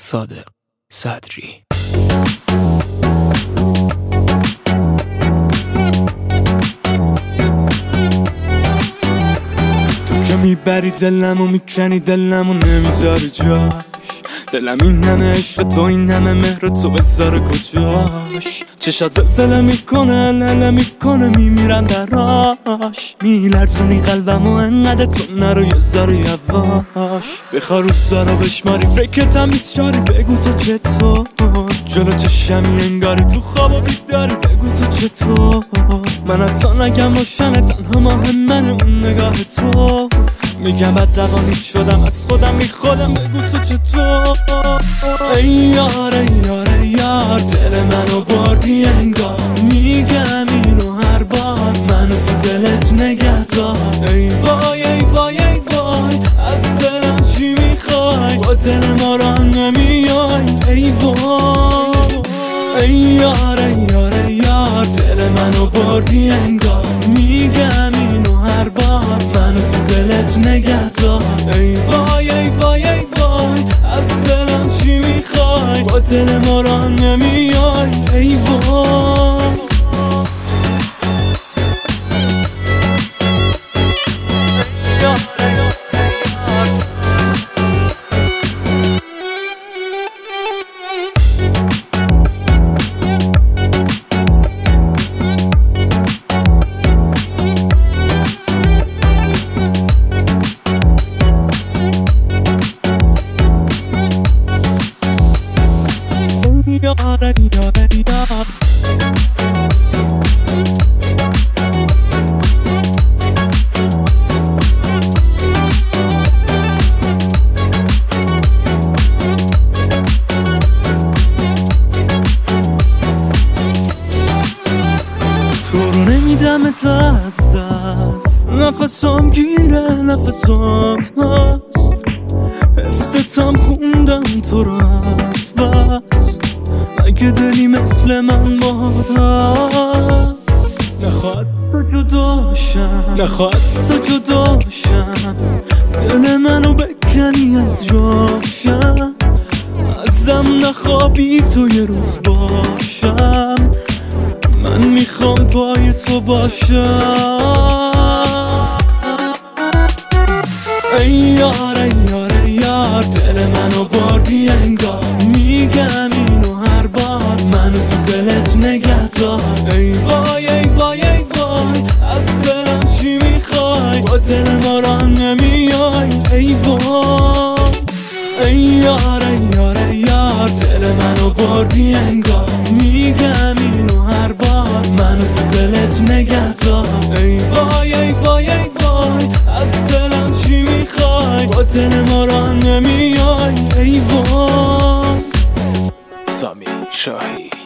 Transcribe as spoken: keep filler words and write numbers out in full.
صادق صدری. تو که میبری دلمو میکنی دلمو نمیذاری جاش، دلم این همه عشق تو این همه مهر تو بذاره کجاش. چشات زلزله میکنه لله میکنه میمیرم دراش، میلرزونی قلبمو انقدر تو نرو یه ذره یواش. بخواه روزا رو بشماری فکرتم میسچاری، بگو تو چطور جلو چشمی انگاری تو خواب و بیداری، بگو تو چطور. من حتی نگم روشنه تنها مهم من اون نگاه تو، میگم بد روانی شدم از خودم بی خودم، بگو تو چطور. ای یار ای یار ای یار دل منو بردی انگار، میگم اینو هر بار منو تو دلت نگه دار. ای وای ای وای ای وای از دلم چی میخوای، با دل ما را نمیای. ای وای ای یار ای یار ای یار دل منو بردی انگار، میگم اینو هر بار منو تو دلت نگه دار. ای وای ای وای ای وای از دلم چی میخوای، با دل ما را نمیای. ای وای یاره یاره یاره تو رو نمیدمت از دست، نفسم گیره نفسم هست، حفظتم خوندم تو رو از بس. اگه دلی مثل من باد هست، نخواهد تو جداشم نخواهد تو جداشم، دل منو بکنی از جاشم، ازم نخوابی تو یه روز باشم، من میخوام پای تو باشم. ای یار ای یار ای یار دل منو بردی انگار، میگم اینو هر بار منو تو دلت نگه دار. ای وای ای وای ای وای از دلم چی میخوای، با دل ما را نمیای. ای وای ای یار ای یار ای یار دل منو بردی انگار، میگم اینو هر بار منو تو دلت نگه دار. ای وای ای وای ای وای از دلم چی میخوای، با دل ما را نمیای. ای وای سامی شاهی.